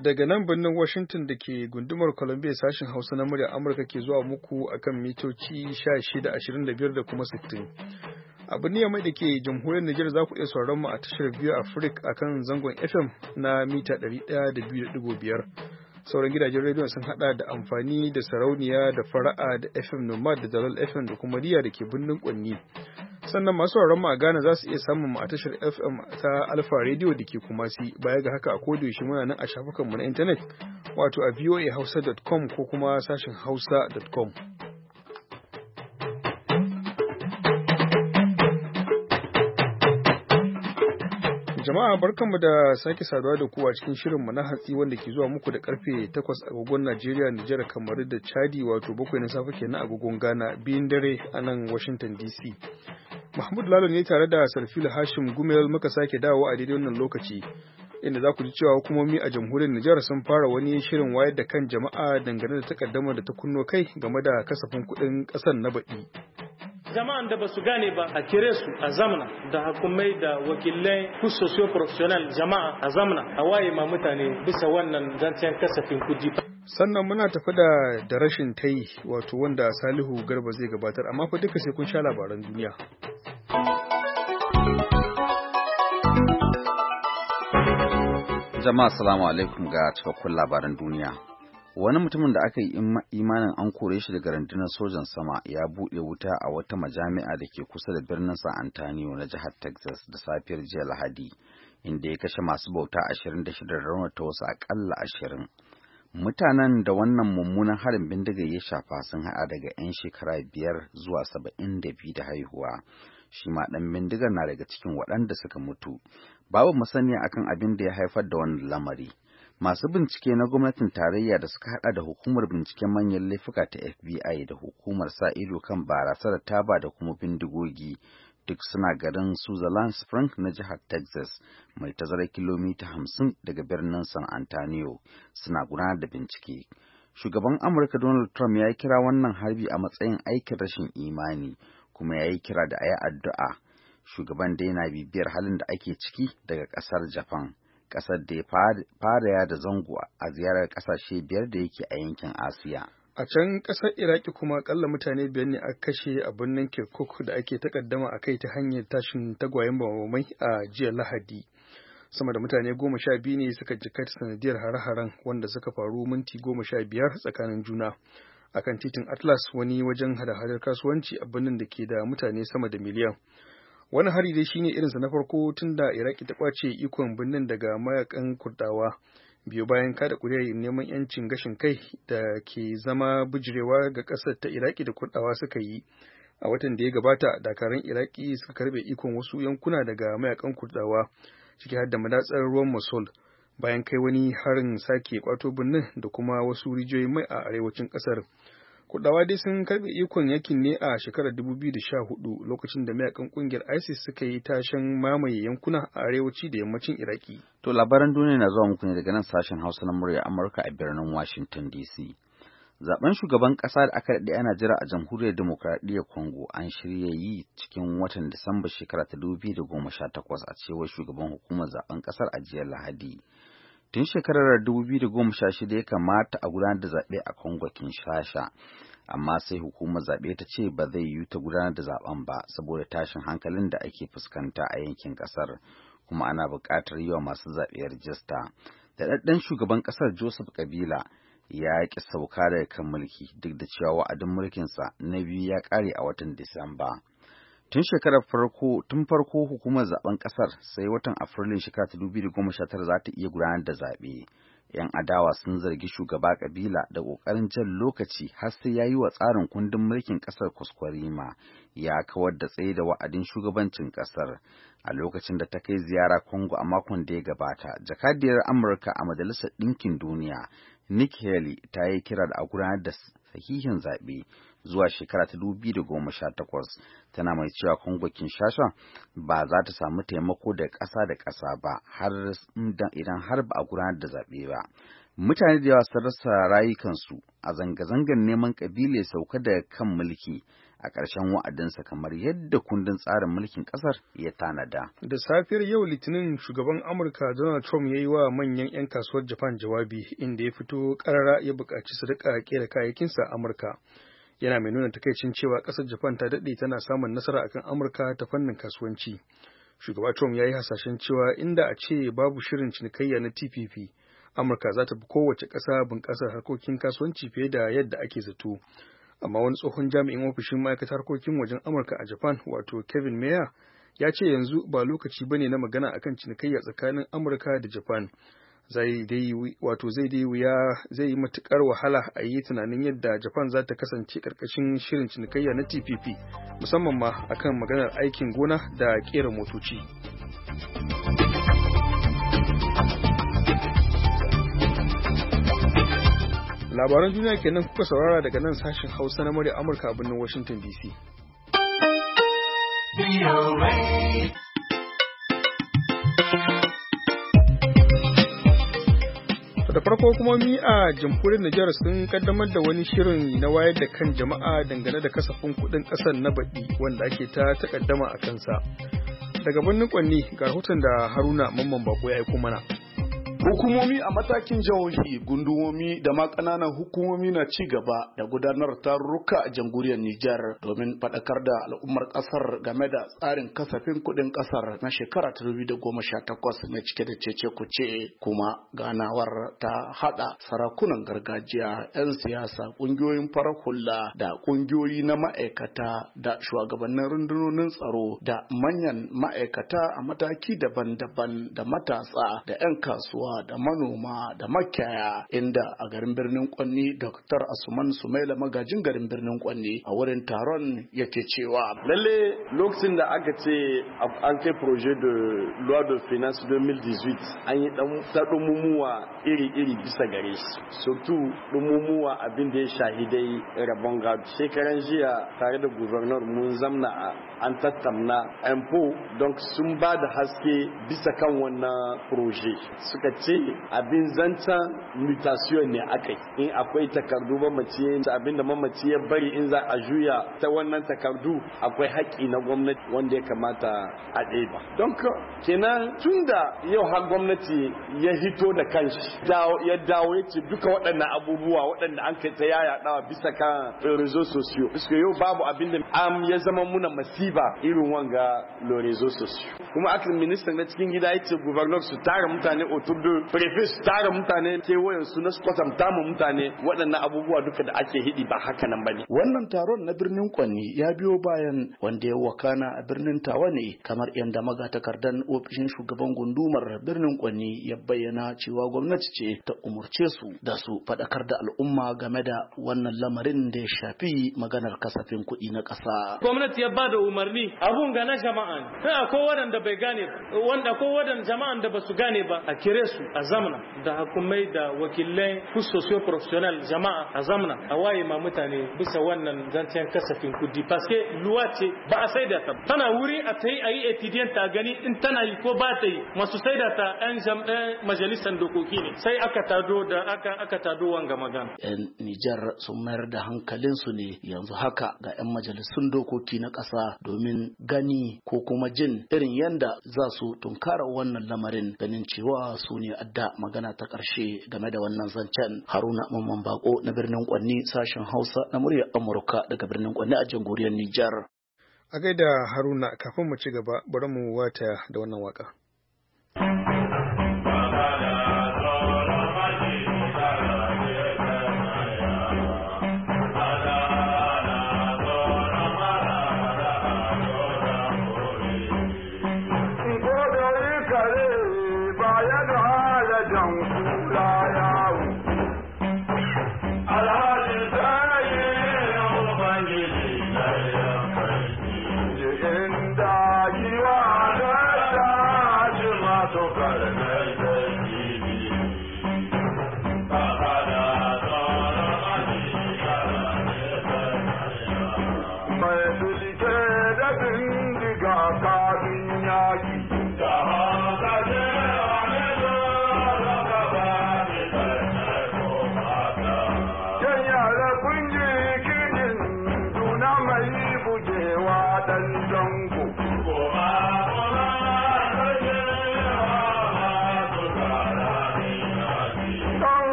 Daga nan birnin Washington da ke gundumar Columbia sashen Hausa na murya Amurka ke zuwa muku akan mitoci 16, 25 da kuma 60. A birnin Yamai da ke jamhuriyar Nijar za ku iya sauraron mu a tashar biyu Africa akan zangon FM na mita 102.5. Sauran gidajen rediyon sun hada da amfani da sarauniya da fara'a da FM Nomad da Dalal FM da kuma Riya da ke birnin Kwanni. Sannan masu sauraron mu a Ghana za su iya samun mu a tashar FM ta Alpha Radio da ke Kumasi. Baya ga haka a kodayaushe muna nan a shafukanmu na intanet wato a voahausa.com ko kuma sashin hausa.com. Jama'a barkanmu da sake saduwa da ku a cikin shirinmu na hatsi wanda ke zuwa muku da karfe 8 agogon Najeriya, Nijar, Kamaru da Chadi wato 7 na safe kenan agogon Ghana, biyun dare a nan Washington DC. Mahmud Lalo ne tare da Sarfila Hashim Gumel muka sake dawo a daidai wannan lokaci inda za ku ji cewa hukumomi a jamhuriyar Nijar sun fara wani shirin wayar da kan jama'a dangane da takaddamar da ta kunno kai game da kasafin kuɗin ƙasar na baɗi. Jama'an da ba su gane ba a kire su a zamna da hukumai da wakilai ku socio-professional jama'a a zamna a waye ma mutane bisa wannan zancen kasafin kudi. Sannan muna tafi da rashin tayi wato wanda Salihu Garba zai gabatar amma fa duka sai kun sha labaran duniya. Jama'a assalamu alaikum ga cikakkun labaran duniya. Wani mutumin da aka yi imanin an kore shi daga rundunar sojan sama ya buɗe wuta a wata majami'a da ke kusa da birnin San Antonio na jihar Texas da safiyar jiya Lahadi, inda ya kashe masu bauta 26 da raunata wasu akalla 20. Mutanen da wannan mummunan harin bindiga ya shafa sun haɗa daga 'yan shekara 5 zuwa 72 da haihuwa. Shi ma ɗan bindigar na daga cikin waɗanda suka mutu. Babu masaniya akan abin da ya haifar da wannan lamari. Masu bincike na gwamnatin tarayya da suka hada da hukumar binciken manyan laifuka ta FBI da hukumar sa ido kan barasa da taba da kuma bindigogi duk suna garin Sutherland Springs na jihar Texas mai tazarar kilomita 50 daga birnin San Antonio suna gudanar da bincike. Shugaban Amurka Donald Trump ya kira wannan harbi a matsayin aikin rashin imani kuma ya yi kira da a yi addu'a. Shugaban dai na bibiyar halin da ake ciki daga ƙasar Japan. Ƙasar da ya fara yada zango a ziyarar ƙasashe 5 da yake a yankin Asiya. A can ƙasar Iraki kuma akalla mutane 5 ne aka kashe a birnin Kirkuk da ake takaddama a kai ta hanyar tashin tagwayen bamamai a jiya Lahadi. Sama da mutane 12 ne suka jikkata sanadiyar hare-haren wanda suka faru minti 15 tsakanin juna. Akan titin Atlas wani wajen hada-hadar kasuwanci a birnin da ke da mutane sama da miliyan. Wani hari dai shine irinsa na farko tun da Iraki ta kwace ikon birnin daga mayakan Kurdawa biyo bayan kada kuri'ar neman yancin gashin kai da ke zama bijirewa ga ƙasar ta Iraki da Kurdawa suka yi. A watan da ya gabata dakarun Iraki suka karbe ikon wasu yankuna daga mayakan Kurdawa ciki har da madatsar ruwan Mosul bayan kai wani harin sake kwato birnin da kuma wasu rijiyoyin mai a arewacin ƙasar. Kurdawa dai sun karbe ikon yankin ne a shekarar 2014 lokacin da mayakan kungiyar ISIS suka yi tashin mamaye yankuna a arewaci da yammacin Iraki. To labaran duniya na zuwa muku ne daga nan sashen Hausa na murya Amurka a birnin Washington DC. Zaben shugaban ƙasa da aka daɗe ana jira a Jamhuriyar Dimokuraɗiyyar Congo an shirya yi cikin watan Disamba shekara ta 2018 a cewar shugaban hukumar zaben ƙasar a jiya Lahadi. Tun shekarar 2016 ya kamata a gudanar da zaɓe a Congo Kinshasa, amma sai hukumar zaɓe ta ce ba zai yiwu ta gudanar da zaɓen ba saboda tashin hankalin da ake fuskanta a yankin ƙasar, kuma ana buƙatar yi wa masu zaɓe rajista. Daɗaɗɗen shugaban ƙasar Joseph Kabila ya ƙi sauka daga kan mulki duk da cewa wa'adin mulkinsa na biyu ya ƙare a watan Disamba. Tun farko hukumar zaben kasar sai watan Afrilun shekara ta 2019 za ta iya gudanar da zaɓe. 'Yan adawa sun zargi shugaba Kabila da ƙoƙarin jan lokaci har sai ya yi wa tsarin kundin mulkin ƙasar kuskurima ya kawar da tsaye da wa'adin shugabancin ƙasar. A lokacin da ta kai ziyara Congo a makon da ya gabata, jakadiyar Amurka a Majalisar Ɗinkin Duniya, Nikki Haley, ta yi kira da a gudanar da sahihin zaɓe zuwa shekara ta 2018, tana mai cewa Congo Kinshasa ba za ta samu taimako da ƙasa da ƙasa ba idan har ba a gudanar da zaɓe ba. Mutane da yawa sun rasa rayukansu a zanga-zangar neman ƙabila sauka daga kan mulki a ƙarshen wa'adinsa kamar yadda kundin tsarin mulkin ƙasar ya tanada. Da safiyar yau Litinin shugaban Amurka Donald Trump ya yi wa manyan 'yan kasuwar Japan jawabi inda ya fito ƙarara ya buƙaci su riƙa ƙera kayayyakinsa a Amurka. Yana mai nuna takaicin cewa ƙasar Japan ta daɗe tana samun nasara akan Amurka ta fannin kasuwanci. Shugaba Trump ya yi hasashen cewa inda a ce babu shirin cinikayya na TPP, Amurka za ta fi kowace ƙasa bunƙasar harkokin kasuwanci fiye da yadda ake zato. Amma wani tsohon jami'in ofishin ma'aikatar harkokin wajen Amurka a Japan, wato Kevin Mayer, ya ce yanzu ba lokaci bane na magana akan cinikayya tsakanin Amurka da Japan. Zai yi matukar wahala a yi tunanin yadda Japan za ta kasance karkashin shirin cinikayya na TPP, musamman ma akan maganar aikin gona da kera motoci. Labaran duniya kenan kuka saurara daga nan sashen Hausa na murya Amurka a birnin Washington DC. Da farko hukumomi a jamhuriyar Nijar sun kaddamar da wani shirin na wayar da kan jama'a dangane da kasafin kuɗin ƙasar na baɗi wanda ake ta takaddama a kansa. Daga birnin Kwanni ga rahoton da Haruna Mamman Bako ya aiko mana. Hukumomi a matakin jihohi, gundumomi da ma ƙananan hukumomi na ci gaba da gudanar tarurruka a jamhuriyar Nijar domin faɗakar da al'ummar ƙasar game da tsarin kasafin kuɗin ƙasar na shekara 2018 mai cike da cece kuce, kuma ganawar ta haɗa sarakunan gargajiya, 'yan siyasa, ƙungiyoyin farar hula da ƙungiyoyi na ma'aikata da shugabannin rundunonin tsaro da manyan ma'aikata a mataki daban-daban da matasa da 'yan kasuwa da manoma da makiyaya, inda a garin birnin Kwanni Dr. Asuman Sumaila magajin garin birnin Kwanni a wurin taron yake cewa lalle lokacin da aka ce an kai projet de loi de finance 2018 an yi dan dumumuwa iri-iri bisa gare shi, surtout dumumuwa abin da ya shahidai rabon gado. Shekaran jiya tare da gouverneur mun zamna an tattauna impôt, donc sun ba da haske bisa kan wannan projet, suka ce abin zancen mutation ne akai, in akwai takardu mamaci abin da mamaci ya bari in za a juya ta wannan takardu akwai haƙƙi na gwamnati wanda ya kamata a ɗeba. Don kenan tun da yau har gwamnati ya hito da kanshi ya dawo ya ce duka waɗannan abubuwa waɗanda an kai ta yayaɗawa bisa kan rezo sosiyo, puisque yau babu abin da ya zama muna masiba irin wanga lo rezo sosiyo. Kuma akan ministan na cikin gida ya ce gubernar su tara mutane otudu prefe su tara mutane kewayen su na su kwatanta mu mutane waɗannan abubuwa duka da ake hidi ba haka nan bane. Wannan taron na birnin Kwanni ya biyo bayan wanda ya wakana a birnin Tawa ne, kamar yadda magatakardan ofishin shugaban gundumar birnin Kwanni ya bayyana cewa gwamnati ce ta umurce su da su faɗakar da al'umma game da wannan lamarin da ya shafi maganar kasafin kuɗi na ƙasa. Gwamnati ya ba da umarni abun ga na jama'a, sai akwai waɗanda bai gane wanda akwai waɗanda jama'an da ba su gane ba a kire su a zamana da hukumai da wakilai ku socio-professional jama'a a zamana a waye ma mutane bisa wannan zancen kasafin kudi, paske luwa ce ba a saida ta, tana wuri a ta yi a yi etidiyan ta gani in tana yi ko ba ta yi, masu saida ta yan majalisar dokoki ne, sai aka tado wanga magana. Yan Nijar sun mayar da hankalinsu ne yanzu haka ga 'yan majalisun dokoki na ƙasa domin gani ko kuma jin irin yanda za su tunkara wannan lamarin, ganin cewa su ne adda magana ta ƙarshe game da wannan zancen. Haruna Mamman Bako na birnin Kwanni, sashen Hausa na muryar Amurka daga birnin Kwanni a jamhuriyar Nijar. A gaida Haruna, kafin mu ci gaba bari mu wata da wannan waka. Mai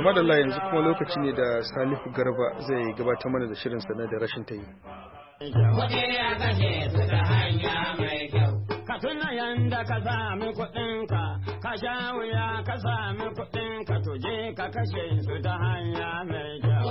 madalla yanzu kuma lokaci ne da Salihu Garba zai gabatar mana da shirin sana da rashin ta yi. Ka tuna yanda ka sami kuɗinka, ka sha wuya ka sami kuɗinka, tuje ka kashe su ta hanya mai kyau.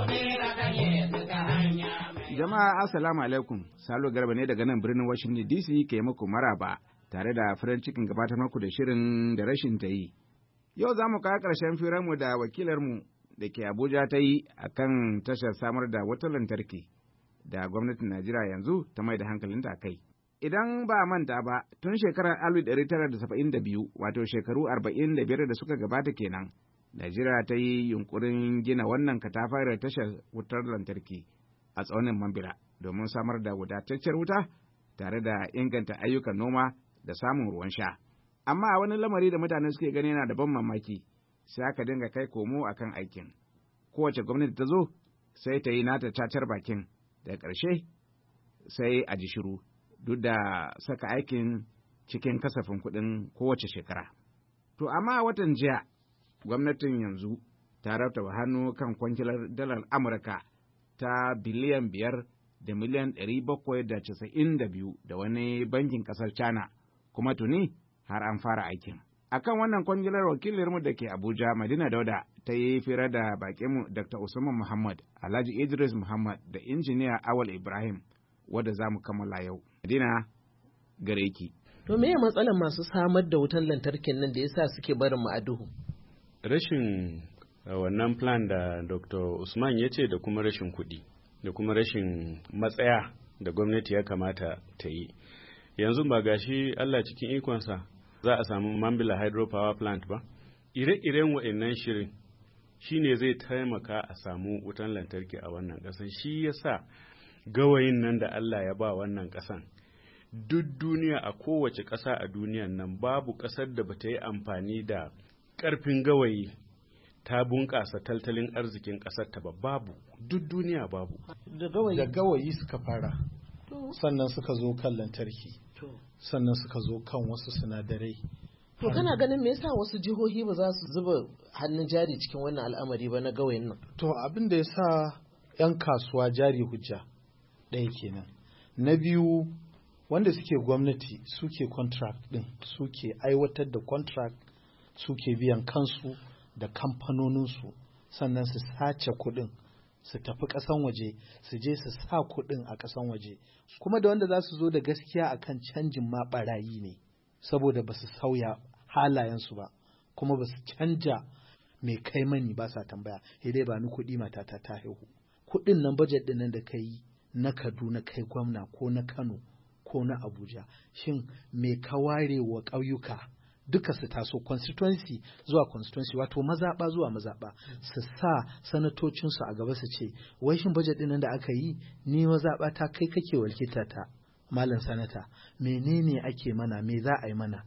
Jama'a assalamu alaikum, Salo Garba ne daga nan birnin Washington DC ke muku maraba tare da farin cikin gabatar muku da shirin da rashin ta yi. Yau za mu kawo ƙarshen firanmu da wakilarmu da ke Abuja ta yi a kan tashar samar da wutar lantarki da gwamnatin Najeriya yanzu ta mai da hankalinta a kai. Idan ba a manta ba, tun shekarar 1972, wato shekaru 45 da suka gabata kenan, Najeriya ta yi yunkurin gina wannan katafaren tashar wutar lantarki a tsaunin Mambila domin samar da wadataccen wuta tare da inganta ayyukan noma da samun ruwan sha. Amma a wani lamari da mutane suke gani yana da ban mamaki, sai aka dinga kai komo akan aikin. Kowace gwamnati ta zo, sai ta yi nata cacar bakin, daga ƙarshe sai a ji shiru, duk da saka aikin cikin kasafin kuɗin kowace shekara. To amma watan jiya, gwamnatin yanzu ta rattaba hannu kan kwangilar dalar Amurka ta biliyan 5 da miliyan 792 da wani bankin ƙasar China, kuma tuni har an fara aikin. Akan wannan kwangilar wakilinmu da ke Abuja, Madina Dauda, ta yi fira da bakinmu Dr. Usman Muhammad, Alhaji Idris Muhammad da injiniya Awal Ibrahim, wadda za mu kammala yau. Madina, gare ki. To me matsalar masu samar da wutan lantarkin nan da yasa suke barin mu a duhu? Rashin wannan plan da Dr. Usman ya ce da kuma rashin kuɗi da kuma rashin matsaya da gwamnati ya kamata ta yi. Yanzu ba gashi Allah cikin ikonsa za a samu Mambila Hydropower Plant ba? Ire-iren waɗannan shirin shi ne zai taimaka a samu wutan lantarki a wannan ƙasan. Shi ya sa gawayin nan da Allah ya ba wannan ƙasan. Duk duniya, a kowace ƙasa a duniyan nan babu ƙasar da bata yi amfani da ƙarfin gawayi ta bunƙasa tattalin arzikin ƙasar ta ba. Babu, duk duniya babu. Da gawayi suka fara, sannan suka zo kan lantarki, sannan suka zo kan wasu sinadarai. To kana ganin me yasa wasu jihohi ba za su zuba hannun jari cikin wannan al'amari ba na gawayin nan? To abin da ya sa 'yan kasuwa jari hujja ɗaya kenan. Na biyu, wanda suke gwamnati suke contract ɗin, suke aiwatar da contract, suke biyan kansu da kamfanoninsu, sannan su sace kuɗin su tafi ƙasan waje, su je su sa kuɗin a ƙasan waje. Kuma da wanda za su zo da gaskiya akan canjin ma ɓarayi ne, saboda ba su sauya halayensu ba, kuma ba su canja mai kai mani ba sa tambaya, dai ba ni kuɗi matata ta haihu. Kuɗin nan bajet ɗin nan da ka yi na Kaduna kai gwamna ko na Kano ko na Abuja, shin me ka ware wa ƙauyuka duka su taso constituency zuwa constituency, wato mazaɓa zuwa mazaɓa, su sa sanatocinsu a gaba su ce, wai shin bajet ɗin nan da aka yi ni mazaɓa ta kai kake walkita ta malam sanata, menene ake mana, me za a yi mana,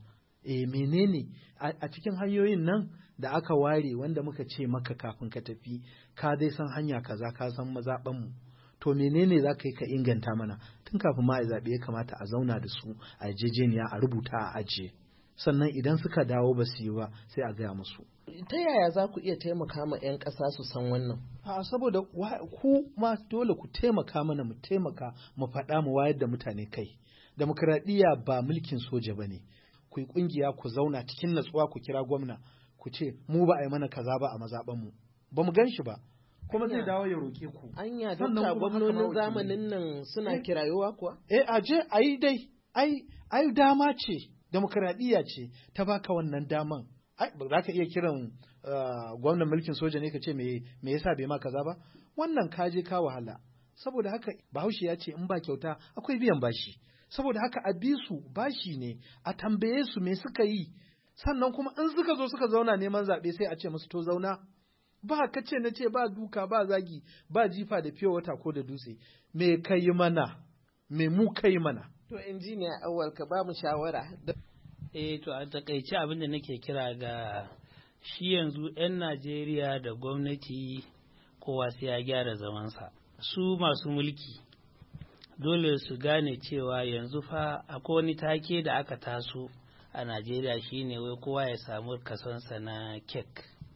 menene a cikin hanyoyin nan da aka ware wanda muka ce maka kafin ka tafi ka dai san hanya kaza, ka san mazaɓanmu, to menene za ka yi ka inganta mana tun kafin ma a zaɓe? Ya kamata a zauna da su a yarjejeniya, a rubuta, a ajiye, sannan idan suka dawo ba su yi ba sai a gaya musu. Ta yaya za ku iya taimaka ma 'yan ƙasa su san wannan? Saboda ku ma dole ku taimaka mana, mu taimaka, mu faɗa, mu wayar da mutane kai. Demokradiyya ba mulkin soja ba ne. Ku yi ƙungiya, ku zauna cikin natsuwa, ku kira gwamna, ku ce mu ba a yi mana kaza ba a mazaɓanmu, ba mu gan shi ba, kuma zai dawo ya roƙe ku. Anya dokta, gwamnonin zamanin nan suna kirayowa kuwa? Aje a yi dai, ai dama ce, demokradiyya ce ta baka wannan daman. Ba za ka iya kiran gwamnan mulkin soja ne ka ce me yasa bai ma kaza ba? Wannan ka je ka wahala. Saboda haka Bahaushe ya ce in ba kyauta akwai biyan bashi. Saboda haka a bi su bashi ne, a tambaye su me suka yi, sannan kuma in suka zo suka zauna neman zaɓe sai a ce musu to zauna. Ba ka ce na ce, ba duka, ba zagi, ba jifa da fiye wata ko da dutse. Me ka yi mana? Me mu ka yi mana? To injiniya Awal, ka ba mu shawara. To a takaice abin da nake kira ga shi yanzu 'yan Najeriya da gwamnati kowa sai ya gyara zamansa. Su masu mulki dole su gane cewa yanzu fa akwai wani take da aka taso a Najeriya shine wai kowa ya samu kasonsa na kek.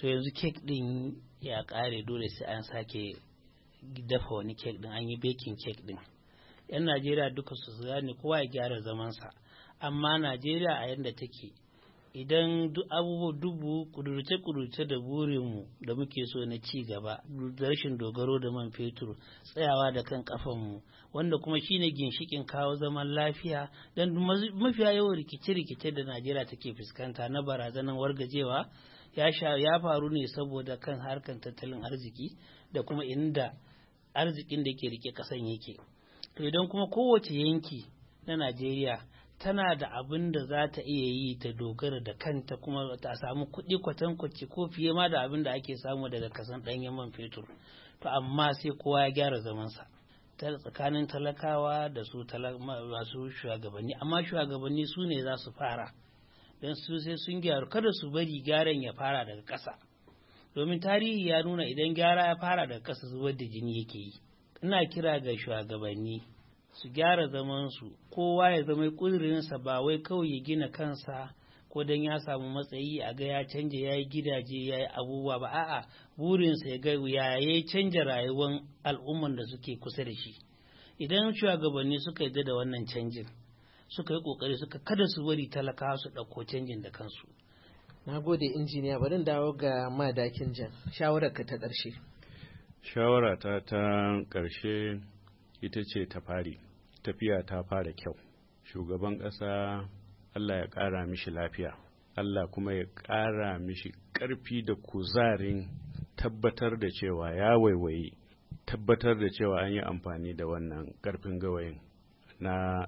to yanzu kek din ya ƙare, dole sai an sake dafa wani kek din, an yi baking kek din. 'Yan Najeriya duka su gane kowa ya gyara zamansa, amma Najeriya a yadda take, idan duk abubuwa dubu kudurce da burinmu da muke so na ci gaba, da rashin dogaro da man fetur, tsayawa da kan kafanmu, wanda kuma shine ginshikin kawo zaman lafiya, don mafiya yawan rikice-rikice da Najeriya take fuskanta na barazanar wargajewa ya faru ne saboda kan harkar tattalin arziki da kuma inda arzikin da ke rike kasan yake. To idan kuma kowace yanki na Najeriya tana da abin da za ta iya yi ta dogara da kanta, kuma ta samu kuɗi kwatankwaci ko fiye ma da abin da ake samu daga kasan ɗanyen man fetur, to amma sai kowa ya gyara zamansa tsakanin talakawa da su masu shugabanni, amma shugabanni su ne za su fara, don su sai sun gyaru, kada su bari gyaran ya fara daga ƙasa, domin tarihi ya nuna idan gyara ya fara daga ƙasa zubar da jini yake yi. Ina kira ga shugabanni su gyara zamansu, kowa ya zama ƙudurinsa ba wai kawai ya gina kansa ko don ya samu matsayi a ga ya canja, ya yi gidaje, ya yi abubuwa ba, a'a burinsa ya ga ya canja rayuwar al'umman da suke kusa da shi. Idan shugabanni suka yarda da wannan canjin, suka yi ƙoƙari, suka kada su bari talakawa su ɗauko canjin da kansu. Na gode injiniya, bari dawo ga Madakin Jan, shawararka ta ƙarshe. Shawarata ta ƙarshe ita ce ta fari, tafiya ta fara kyau. Shugaban ƙasa Allah ya ƙara mishi lafiya, Allah kuma ya ƙara mishi ƙarfi da kuzarin tabbatar da cewa ya waiwayi, tabbatar da cewa an yi amfani da wannan ƙarfin gawayin na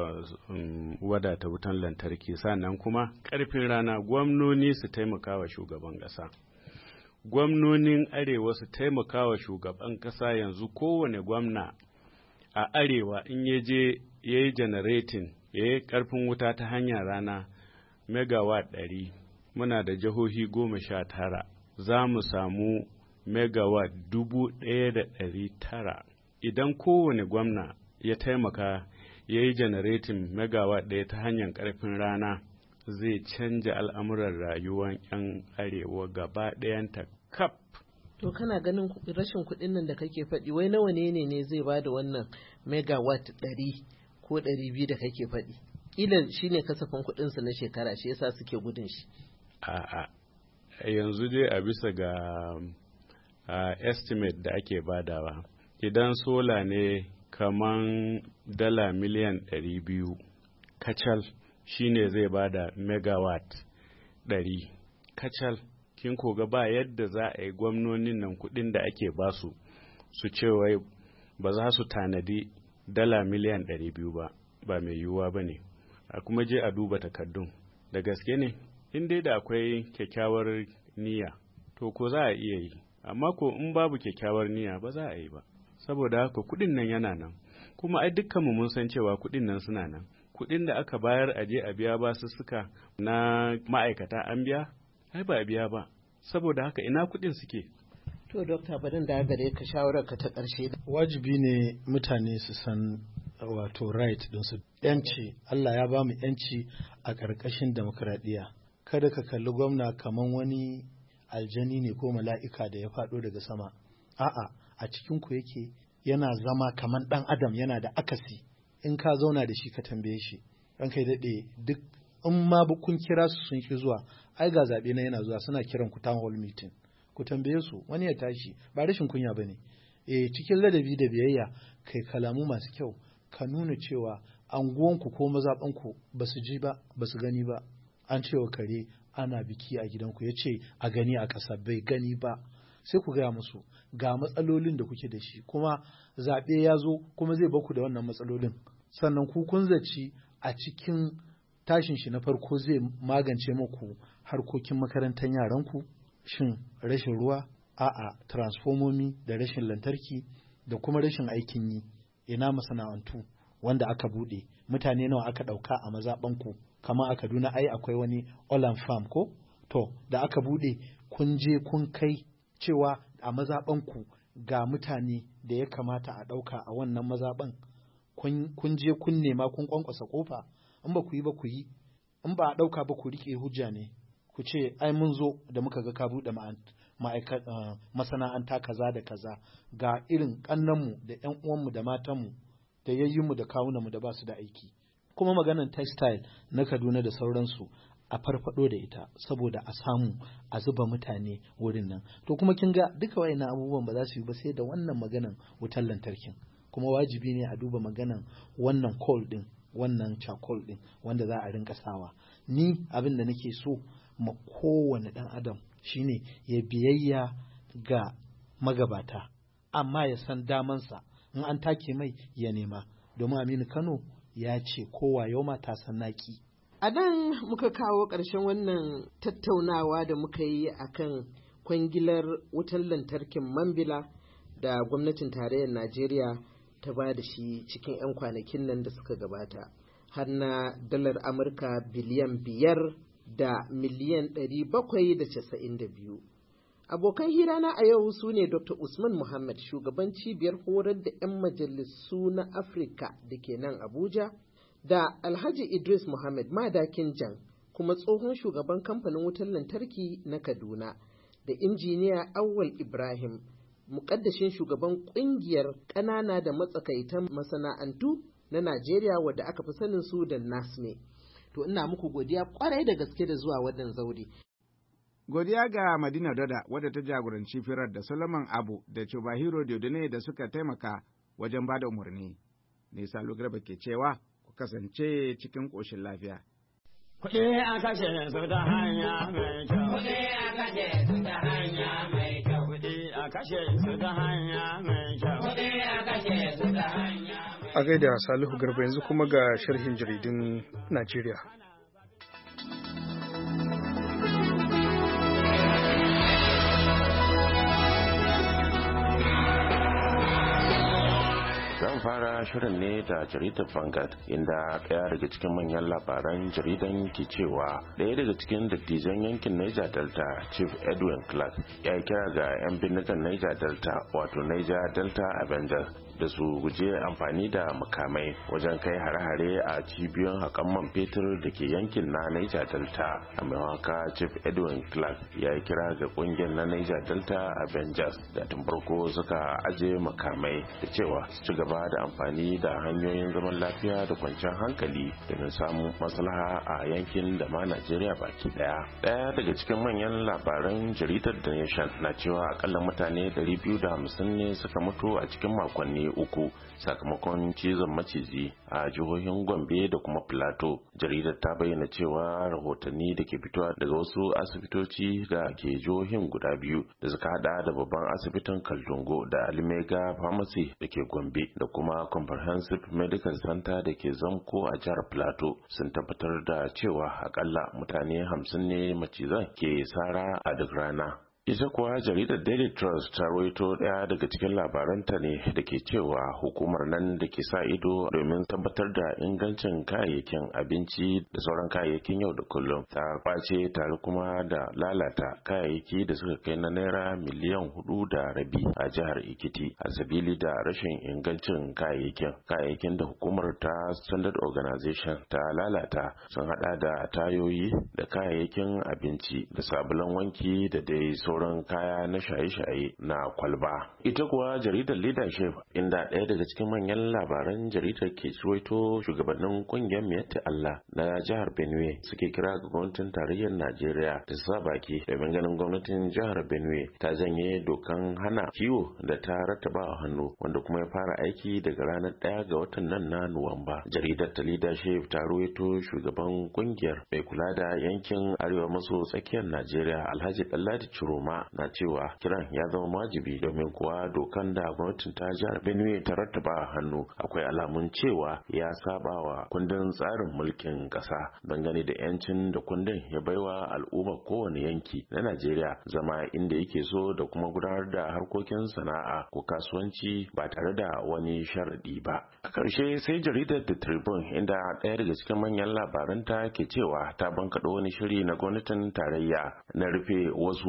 wadata wutan lantarki, sannan kuma ƙarfin rana gwamnoni su taimaka wa shugaban ƙasa. Gwamnonin arewa su taimaka wa shugaban ƙasa. Yanzu kowane gwamna a arewa in ya je ya yi generating, ya yi ƙarfin wuta ta hanyar rana megawatt 100, muna da jihohi 19, za mu samu megawatt 1,900. Idan kowane gwamna ya taimaka ya yi generating megawatt 1 ta hanyar ƙarfin rana, zai canja al'amuran rayuwar 'yan arewa gaba ɗayanta kaf. To kana ganin rashin kuɗin nan da kake faɗi, wai nawa ne zai ba da wannan megawatt 100 ko 200 da kake faɗi? Ƙila shi ne kasafin kuɗinsa na shekara, shi yasa suke gudun shi. A'a, yanzu dai a bisa ga estimate da ake badawa, idan sola ne kaman dala miliyan 200 kacal, shine zai bada megawatt 100 kacal. Kin koga ba yadda za a yi gwamnonin nan kuɗin da ake basu su ce wai ba za su tanadi dala miliyan 200 ba mai yiwuwa ba ne. A kuma je a duba takardun, da gaske ne in dai da akwai kyakkyawar niyya to ko za a iya yi, amma ko in babu kyakkyawar niyya ba za a yi ba. Saboda haka kuɗin nan yana nan, kuma ai dukkanmu mun san cewa kuɗin nan suna nan. Kuɗin da aka bayar a je a biya basussuka na ma'aikata an biya? Ai ba a biya ba. Saboda haka ina kuɗin suke? To Dokta, barin da gare ka shawararka ta ƙarshe. Wajibi ne mutane su san wato right ɗinsu. Yanci, Allah ya ba mu yanci a ƙarƙashin demokradiyya. Kada ka kalli gwamna kaman wani aljani ne ko mala'ika da ya faɗo daga sama. A'a, a cikin ku yake, yana zama kaman ɗan adam, yana da akasi. In ka zauna da shi ka tambaye shi, ranka ya daɗe, duk in ma kun kira su sun ki zuwa, ai ga zaɓe na yana zuwa, suna kiran ku town hall meeting, ku tambaye su, wani ya tashi, ba rashin kunya ba ne. Cikin ladabi da biyayya, kai kalamu masu kyau, ka nuna cewa anguwanku ko mazaɓanku ba su ji ba, ba su gani ba. An cewa kare ana biki a gidanku, ya ce a gani a ƙasa, bai gani ba. Sai ku gaya musu ga matsalolin da kuke da shi, kuma zaɓe ya zo kuma zai baku da wannan matsalolin. Sannan ku kun zaci a cikin tashin shi na farko zai magance muku harkokin makarantar yaranku, shin rashin ruwa, a'a transformomi da rashin lantarki da kuma rashin aikin yi. Ina masana'antu wanda aka buɗe, mutane nawa aka ɗauka a mazaɓanku, kamar a Kaduna ai akwai wani Olam Farm ko? To da aka buɗe kun je kun kai cewa a mazaɓanku ga mutane da ya kamata a ɗauka a wannan mazaɓan, kun je kun nema kun ƙwanƙwasa ƙofa, in ba ku yi ba ku yi, in ba a ɗauka ba ku riƙe hujja ne, ku ce ai mun zo da muka ga ka buɗe masana'anta kaza da kaza ga irin ƙannanmu da 'yan uwanmu da matanmu da yayyinmu da kawunanmu da ba su da aiki. Kuma maganar textile na Kaduna da sauransu a farfado da ita saboda a samu a zuba mutane wurin nan. To kuma kin ga duka wayannan abubuwan ba za su yi ba sai da wannan maganan wutar lantarkin. Kuma wajibi ne a duba maganan wannan coal din, wannan charcoal din wanda za a rinka sawa. Ni abin da nake so ma kowane dan adam shine ya biyayya ga magabata amma ya san damansa, in an take mai ya nema, domin Aminu Kano ya ce kowa yau mata san naki. A nan muka kawo ƙarshen wannan tattaunawa da muka yi akan kwangilar wutar lantarkin Mambila da gwamnatin tarayyar Najeriya ta ba da shi cikin 'yan kwanakin nan da suka gabata, har na dalar Amurka biliyan 5 da miliyan 792. Abokan hirana a yau su ne Dr. Usman Muhammad, shugaban cibiyar horar da 'yan majalisu na Afirka da ke nan Abuja, da Alhaji Idris Muhammad Madakin Jan, kuma tsohon shugaban kamfanin wutar lantarki na Kaduna, da injiniya Awwal Ibrahim, muƙaddashin shugaban ƙungiyar ƙanana da matsakaitan masana'antu na Najeriya wadda aka fi sanin su da NASME. To ina muku godiya kwarai da gaske da zuwa wannan zaure. Godiya ga Madina Dada wadda ta jagoranci firar da Solomon Abu da Chubahiro Diodone da suka taimaka wajen bada umarni. Ne Salo Garba ke cewa ku kasance cikin ƙoshin lafiya. Kuɗi a kashe su ta hanya mai kyau. Kuɗi a kashe su ta hanya mai kyau. Kuɗi a kashe su ta hanya mai kyau. Kuɗi a kashe su ta hanya mai kyau. A gaida Salihu Garba, yanzu kuma ga sharhin jaridun Najeriya. Zan fara shirin ne da jaridar Vanguard, inda ɗaya daga cikin manyan labaran jaridan ke cewa ɗaya daga cikin dattijan yankin Niger Delta, Chief Edwin Clark, ya kira ga 'yan bindigan Niger Delta wato Niger Delta Avengers da su guje amfani da makamai wajen kai hare-hare a cibiyoyin haƙan man fetur da ke yankin na Niger Delta. A maiwaka Chief Edwin Clark ya yi kira ga ƙungiyar na Niger Delta Avengers da tun farko suka aje makamai da cewa su ci gaba da amfani da hanyoyin zaman lafiya da kwanciyar hankali domin samun maslaha a yankin da ma Najeriya baki daya. Daya daga cikin manyan labaran jaridar The Nation na cewa akalla mutane 250 ne suka mutu a cikin makonni uku sakamakon cizon maciji a jihohin Gombe da kuma Plateau. Jaridar ta bayyana cewa rahotanni da ke fitowa daga wasu asibitoci da ke jihohin guda biyu da suka hada da babban asibitin Kaldungo da Alimega Pharmacy da ke Gombe da kuma Comprehensive Medical Center da ke Zamko a jihar Plateau sun tabbatar da cewa akalla mutane 50 ne macizan ke sara a duk rana. Ita kuwa jaridar Daily Trust ta rawaito ɗaya daga cikin labaranta ne da ke cewa hukumar nan da ke sa ido domin tabbatar da ingancin kayayyakin abinci da sauran kayayyakin yau da kullum ta kwace tare kuma da lalata kayayyaki da suka kai na naira miliyan 4.5 a jihar Ekiti a sabili da rashin ingancin kayayyakin da hukumar ta Standard Organization ta lalata sun hada da tayoyi da kayayyakin abinci da sabulan wanki da dai sauran kaya na shaye-shaye na kwalba. Ita kuwa jaridar Leadership, inda ɗaya daga cikin manyan labaran jaridar ke ruwaito shugabannin kungiyar Miyetti Allah na jihar Benue suke kira ga gwamnatin tarayyar Najeriya da sa baki domin ganin gwamnatin jihar Benue ta janye dokan hana kiwo da ta rattaba hannu wanda kuma ya fara aiki daga ranar 1 ga watan nan na Nuwamba. Jaridar ta Leadership ta ruwaito shugaban kungiyar mai kula da yankin arewa maso tsakiyar Najeriya Alhaji Dalladi Chiroma na cewa kiran ya zama wajibi domin kuwa dokan da gwamnatin ta jihar Benue ta rattaba hannu akwai alamun cewa ya saba wa kundin tsarin mulkin kasa dangane da yancin da kundin ya baiwa al'umma kowane yanki na Najeriya zama inda yake so da kuma gudanar da harkokin sana'a ko kasuwanci ba tare da wani sharadi ba. A ƙarshe sai jaridar The Tribune, inda ɗaya daga cikin manyan labaranta ke cewa ta bankaɗo wani shiri na gwamnatin tarayya na rufe wasu shafukan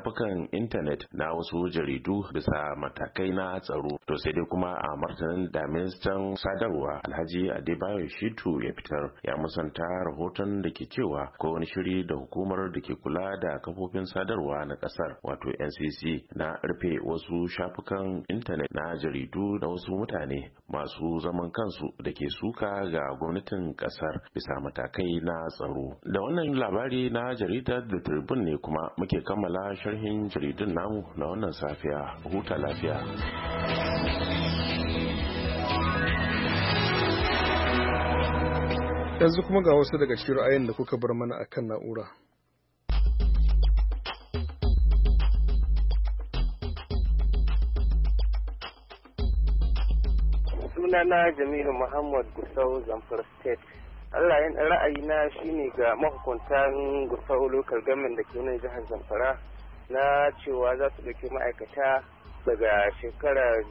shafukan intanet na wasu jaridu bisa matakai na tsaro. To sai dai kuma a martanin da ministan sadarwa Alhaji Adebayo Shitu ya fitar, ya musanta rahoton da ke cewa ko wani shiri da hukumar da ke kula da kafofin sadarwa na kasar wato NCC na rufe wasu shafukan intanet na jaridu da wasu mutane masu zaman kansu da ke suka ga gwamnatin kasar bisa matakai na tsaro. Da wannan labari na jaridar The Tribune ne kuma muke kammala sharhin jaridun namu na wannan safiya. Huta lafiya. Yanzu kuma ga wasu daga cikin ra'ayin da kuka bar mana akan na'ura. Sunana Jamilu Muhammad Gusau, Zamfara State. Allah yin ra'ayina shine ga mahukuntan Gusau local government da ke nan jihar Zamfara na cewa za su ɗauki ma'aikata daga shekarar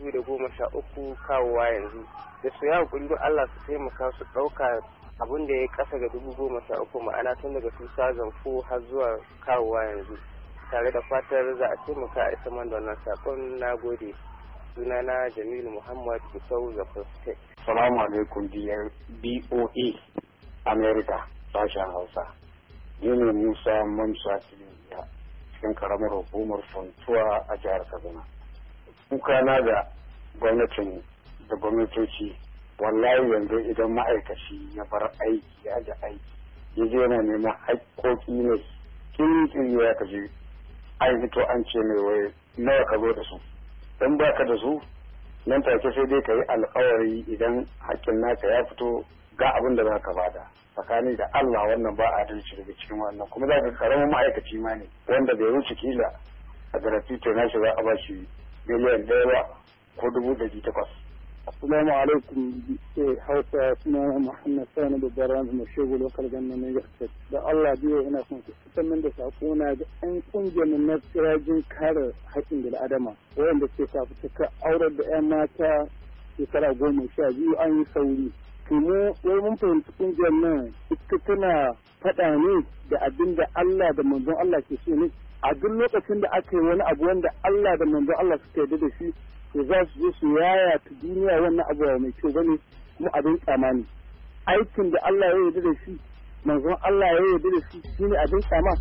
2013 kawowa yanzu. Da su ya hukuri Allah su taimaka su ɗauka abin da ya kasa ga 2013 ma'ana tun daga 2004 har zuwa kawowa yanzu. Tare da fatar za a taimaka a isa man da wannan sakon. Na gode. Sunana Jamilu Muhammad Gusau, Zamfara State. Salamu alaikum biyar BOA America sashen Hausa. Ni ne Musa Mamsa Tiliya cikin karamar hukumar Funtuwa a jihar Kaduna. Kukana da gwamnatin da gwamnatoci, wallahi yanzu idan ma'aikaci ya bar aiki ya da aiki ya je yana neman haƙƙoƙi ne kin ya kaje an fito an ce mai waye nawa ka zo da su, dan baka da su nan take sai dai ka yi alkawari idan hakkin naka ya fito ga abin da za ka bada. Tsakani da Allah wannan ba adalci daga cikin wannan, kuma za ka karamin ma'aikaci ma ne wanda bai wuce kila a garafito na shi za a ba shi miliyan 1 ko 800. Assalamu alaikum Hausa, suna Muhammad Sani da Baran da Shego Local Government Niger. Da Allah biyo ina son ku fitar min da sako na ga ƴan kungiyar na kirajin kare haƙƙin bil'adama wanda ke fafutuka aurar da ƴan mata shekara 12 an yi sauri. To mu wai mun fahimci kungiyar nan ita tana faɗa ne da abin da Allah da manzon Allah ke so ne. A duk lokacin da aka yi wani abu wanda Allah da manzon Allah suka yarda da shi, to za su zo su yaya ta duniya wannan abu mai kyau bane kuma abin tsamani. Aikin da Allah ya yarda da shi, manzon Allah ya yarda da shi shine abin tsama.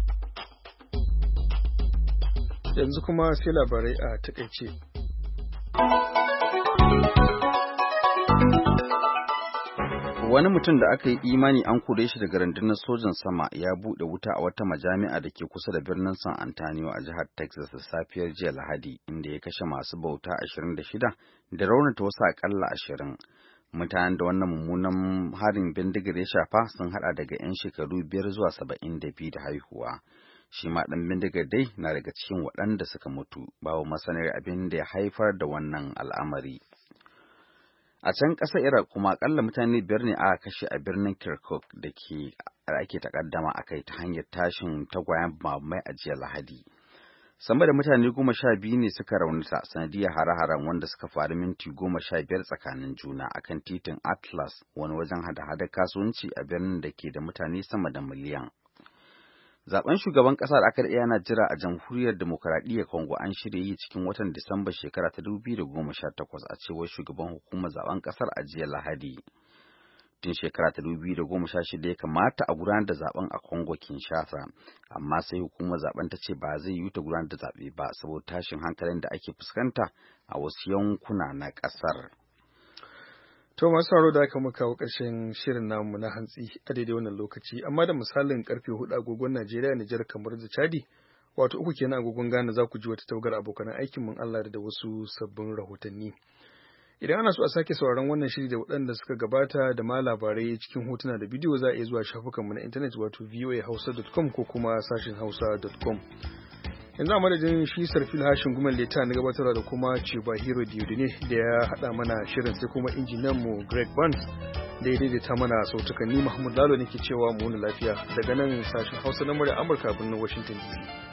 Yanzu kuma sai labarai a takaice. Wani mutum da aka yi imani an kore shi daga rundunar sojan sama ya buɗe wuta a wata majami'a da ke kusa da birnin San Antonio a jihar Texas da safiyar jiya Lahadi, inda ya kashe masu bauta 26 da raunata wasu akalla 20. Mutanen da wannan mummunan harin bindigar ya shafa sun hada daga 'yan shekaru 5 zuwa 72 da haihuwa. Shi ma ɗan bindigar dai na daga cikin waɗanda suka mutu, babu masanar abin da ya haifar da wannan al'amari. A can ƙasar Iraq kuma akalla mutane 5 ne aka kashe a birnin Kirkuk da ake takaddama a kai ta hanyar tashin tagwayen bamai a jiya Lahadi. Sama da mutane 12 ne suka raunata sanadiyar hare-haren wanda suka faru minti 15 tsakanin juna akan titin Atlas, wani wajen hada-hadar kasuwanci a birnin da ke da mutane sama da miliyan. Zaben shugaban ƙasa da aka daɗe yana jira a Jamhuriyar Demokaradiyyar Congo an shirya yi cikin watan Disamba shekara ta 2018 a cewar shugaban hukumar zaben ƙasar a jiya Lahadi. Tun shekara ta 2016 ya kamata a gudanar da zaben a Congo Kinshasa, amma sai hukumar zaben ta ce ba zai yi ta gudanar da zaɓe ba saboda tashin hankalin da ake fuskanta a wasu yankuna na ƙasar. To masu sauraro da aka muka kawo ƙarshen shirin namu na hantsi a daidai wannan lokaci, amma da misalin karfe 4 agogon Najeriya, Nijar, kamar da Chadi, wato 3 kenan agogon Ghana, za ku ji wata tawagar abokan aikin mun Allah da wasu sabbin rahotanni. Idan ana so a sake sauraron wannan shiri da waɗanda suka gabata da ma labarai cikin hotuna da bidiyo, za a iya zuwa shafukanmu na intanet wato voahausa.com ko kuma sashin hausa.com. Yanzu a madadin shi Sarfil Hashin Gumal Leta na gabatarwa da kuma Chibahiro Diodine da ya haɗa mana shirin, sai kuma injiniyan mu Greg Burns da ya daidaita mana sautukan. Ni Mahmud Lalo nake cewa mu wuni lafiya daga nan sashen Hausa na murya Amurka birnin Washington DC.